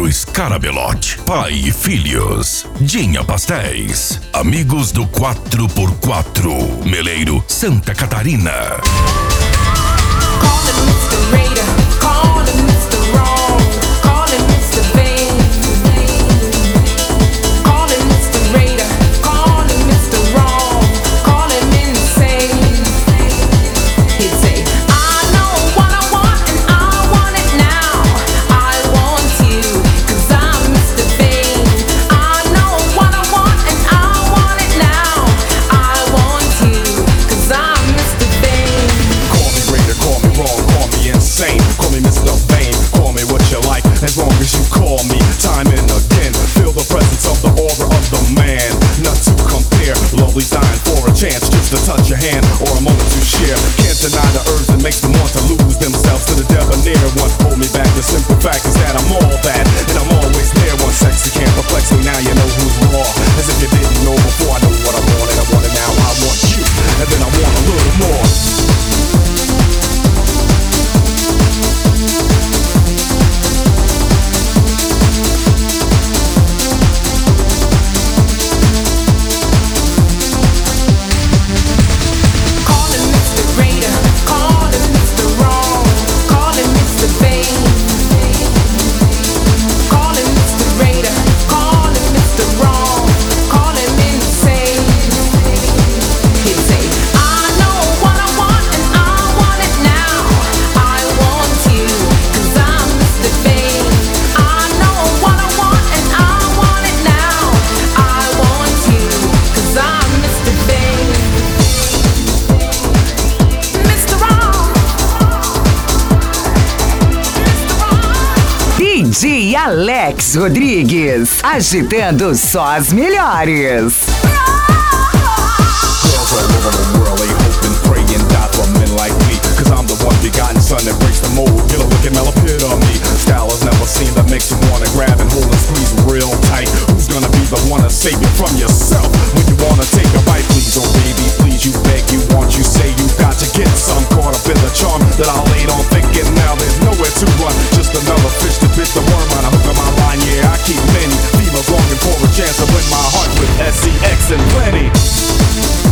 Pedro Scarabelotti, pai e filhos. Dinha Pastéis, amigos do 4x4, Meleiro, Santa Catarina. Call him Mr. Raider, call him Mr. Wrong, call him Mr. Vain. Call him Mr. Raider, call him Mr. Wrong, call him insane. He'd say, I know what I want and I want it now. I want you, 'cause I'm Mr. Vain. I know what I want and I want it now. I want you, 'cause I'm Mr. Vain. Call me Raider, call me wrong, call me insane. Call me Mr. Vain, call me what you like, as long as you call me time and again. Feel the presence of the aura of the man. Not to compare, lovely's dying for a chance just to touch your hand or a moment to share. Can't deny the urge that makes them want to lose themselves to the debonair one. Hold me back, the simple fact is that I'm all that, and I'm always there. One sexy can't perplex me, now you know who's raw. As if you didn't know before, I know what I want and I want it now. I want you, and then I want a little more. Call him Mr. Raider, call him Mr. Wrong, call him Mr. Vain. Call him Mr. Raider, call him Mr. Wrong, call him insane. He'd say, I know what I want and I want it now. I want you, 'cause I'm Mr. Vain. I know what I want and I want it now. I want you, 'cause I'm Mr. Vain. Mr. Wrong. DJ Alex Rodrigues, agitando só as melhores. Girls all over the world, they hope and pray and die for men like me. 'Cause I'm the one begotten son that breaks the mold. Get a look at Mel epitome. Style is never seen that makes you wanna grab and hold and squeeze real tight. Who's gonna be the one to save you from yourself when you wanna take a bite? Please, oh baby, please, you beg, you want, you say you got to get some. Caught up in the charm that I laid on thinking now there's nowhere to run. Just another fish to bit the worm on a hook of my line. Yeah, I keep many females longing for a chance to win my heart with SEX and plenty.